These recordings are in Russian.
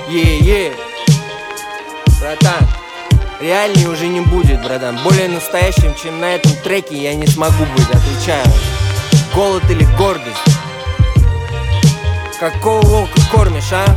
Е-е, братан, реальней уже не будет, братан. Более настоящим, чем на этом треке, я не смогу быть, отвечаю. Голод или гордость? Какого волка кормишь, а?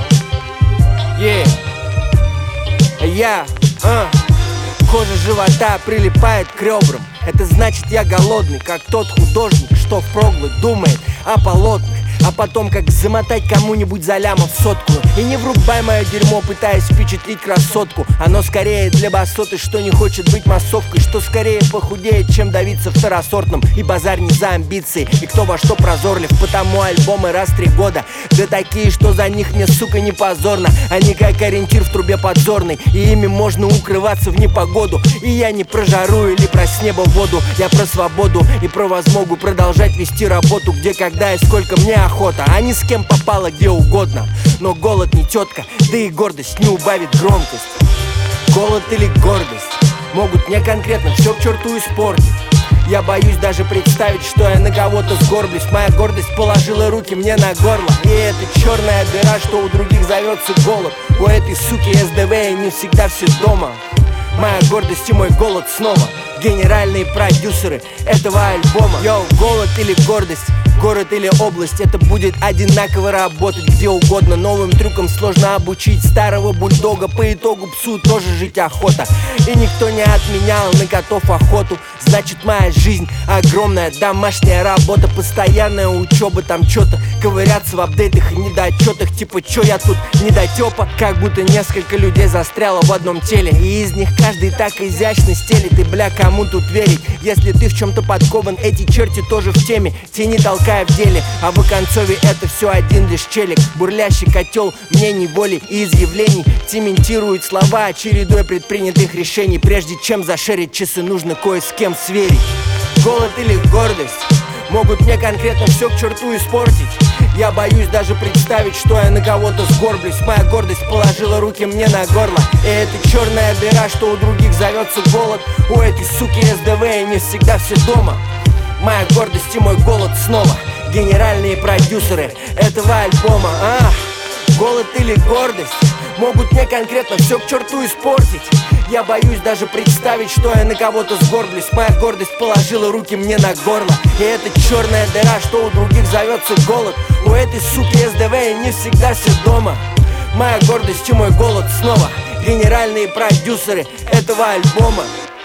Кожа живота прилипает к ребрам. Это значит, я голодный, как тот художник, что впроголодь думает о полотнах, а потом как замотать кому-нибудь за лямов сотку. И не врубай мое дерьмо, пытаясь впечатлить красотку. Оно скорее для басоты, что не хочет быть массовкой, что скорее похудеет, чем давиться второсортным. И базар не за амбиции, и кто во что прозорлив. Потому альбомы раз в 3 года, да такие, что за них мне, сука, не позорно. Они как ориентир в трубе подзорной, и ими можно укрываться в непогоду. И я не про жару или про с неба воду, я про свободу и про возмогу продолжать вести работу, где, когда и сколько мне охота, а не с кем попало, где угодно. Но голод не тетка, да и гордость не убавит громкость. Голод или гордость могут мне конкретно все к черту испортить. Я боюсь даже представить, что я на кого-то сгорблюсь. Моя гордость положила руки мне на горло, и это черная дыра, что у других зовется голод. У этой суки СДВ и не всегда все дома. Моя гордость и мой голод снова генеральные продюсеры этого альбома. Йоу, голод или гордость, город или область, это будет одинаково работать где угодно. Новым трюкам сложно обучить старого бульдога, по итогу псу тоже жить охота. И никто не отменял на котов охоту. Значит, моя жизнь огромная домашняя работа, постоянная учеба, там что-то ковыряться в апдейтах и недочетах. Типа, чё я тут недотёпа? Как будто несколько людей застряло в одном теле, и из них каждый так изящно стелит. И бля, кому тут верить, если ты в чем-то подкован? Эти черти тоже в теме, тени толкая в деле. А в оконцове это все один лишь челик, бурлящий котел мнений, воли и изъявлений. Цементирует слова чередой предпринятых решений. Прежде чем зашерить часы, нужно кое с кем сверить. Голод или гордость могут мне конкретно все к черту испортить. Я боюсь даже представить, что я на кого-то сгорблюсь. Моя гордость положила руки мне на горло, и это черная дыра, что у других зовется голод. У этой суки СДВ и не всегда все дома. Моя гордость и мой голод снова генеральные продюсеры этого альбома. Голод или гордость могут мне конкретно все к черту испортить. Я боюсь даже представить, что я на кого-то сгорблюсь. Моя гордость положила руки мне на горло, и это черная дыра, что у других зовется голод. У этой суки СДВ и не всегда все дома. Моя гордость и мой голод снова генеральные продюсеры этого альбома.